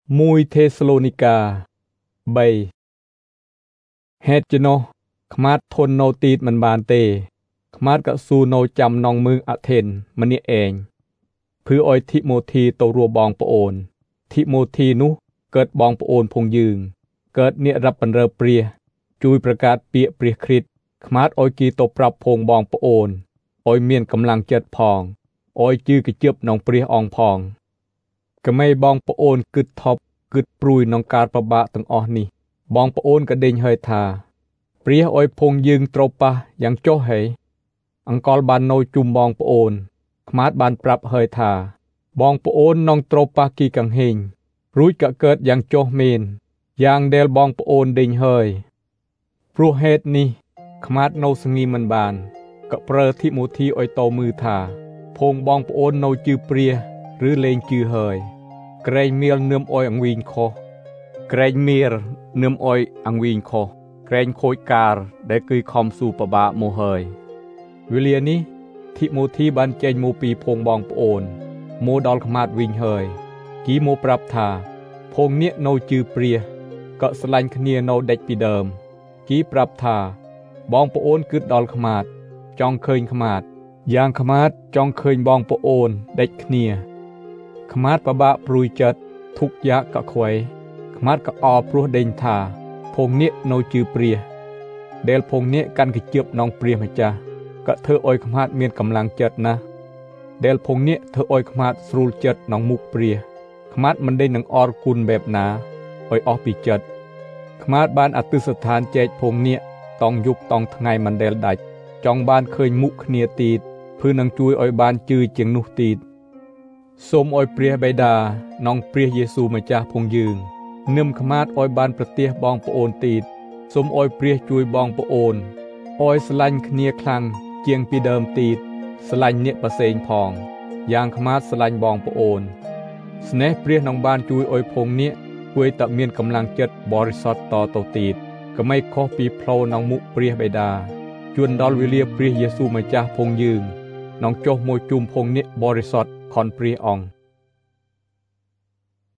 មួយเทสโลนิกา3ហេតុជានោះខ្មាតធន់នៅទីតមិនបានទេខ្មាតក៏ស៊ូនៅចាំនងមឺអាថេនម្នាក់ឯងភឿឲ្យធីម៉ូធីទៅរួបងប្អូនធីម៉ូធីនោះកើតបងប្អូនភងយើងកើតអ្នករាប់បណ្រើព្រះជួយប្រកាសពាក្យព្រះគ្រីស្ទខ្មាតឲ្យគីទៅប្រាប់ភងបងប្អូនឲ្យមានកម្លាំងចិត្តផងឲ្យជឿកជិបនងព្រះអង្គផងក្មេបងប្អូនគិតថប់គិតព្រួយក្នុងការប្របាកទាំងអស់នេះបងប្អូនក៏ដេញហើយថាព្រះឲ្យភងយើងត្រូវប៉ះយ៉ាងចុះហេអង្កលបាននៅជុំបងប្អូនខ្មាតបានប្រាប់ហើយថាបងប្អូននងត្រូវប៉ះគីកង្ហេងរួចក៏កើតយ៉ាងចុះមែនយ៉ាងដែលបងប្អូនដេញហើយព្រោះហេតុនេះខ្មាតនៅស្ងីមិនបានក៏ប្រើធីម៉ូធីឲ្យតមើលថាភងបងប្អូននៅជឿព្រះឬលេងជឿហើយក្រែងមៀលនឹមអុយអង្វីងខុសក្រែងមៀលនឹមអុយអង្វីងខុសក្រែងខូចការដែលគឺខំស៊ូបបាមកហើយវេលានេះធីម៉ូធីបានចេញមកពីភងបងប្អូនមកដល់ខ្មាតវិញហើយគីមកប្រាប់ថាភងនេះនៅជឿព្រះក៏ស្រឡាញ់គ្នានៅដេចពីដើមគីប្រាប់ថាបងប្អូនគិតដល់ខ្មាតចង់ឃើញខ្មាតយ៉ាងខ្មាតចង់ឃើញបងប្អូនដេចគ្នាខ្មាតបបាក់ព្រួយចិត្តទុកយ៉ាក៏ខ្វៃខ្មាតក៏អរព្រោះដេញថាភងនេះនៅជឿព្រះដែលភងនេះកាន់កជិបនងព្រះម្ចាស់ក៏ធ្វើឲ្យខ្មាតមានកម្លាំងចិត្តណាស់ដែលភងនេះធ្វើឲ្យខ្មាតស្រួលចិត្តនងមុខព្រះខ្មាតមិនដេញនឹងអរគុណបែបណាឲ្យអស់ពីចិត្តខ្មាតបានអតិស្ថានចែកភងនេះតង់យប់តង់ថ្ងៃមិនដែលដាច់ចង់បានឃើញមុខគ្នាទៀតភឿនឹងជួយឲ្យបានជឿជាងនោះទៀតសូមឲ្យព្រះបិតានងព្រះយេស៊ូវម្ចាស់ភងយើងនឹមខ្មាតឲ្យបានប្រទាសបងប្អូនទៀតសូមឲ្យព្រះជួយបងប្អូនឲ្យស្រឡាញ់គ្នាខ្លាំងជាងពីដើមទៀតស្រឡាញ់អ្នកប្រសេងផងយ៉ាងខ្មាតស្រឡាញ់បងប្អូនស្នេហ៍ព្រះនឹងបានជួយឲ្យភងនេះគួយតែមានកម្លាំងចិត្តបរិសុទ្ធតទៅទៀតក៏មិនខុសពីផ្លូវក្នុងមុខព្រះបិតាជួនដល់វេលាព្រះយេស៊ូវម្ចាស់ភងយើងនឹងចុះមកជុំភងនេះបរិសុទ្ធខនព្រះអង្គ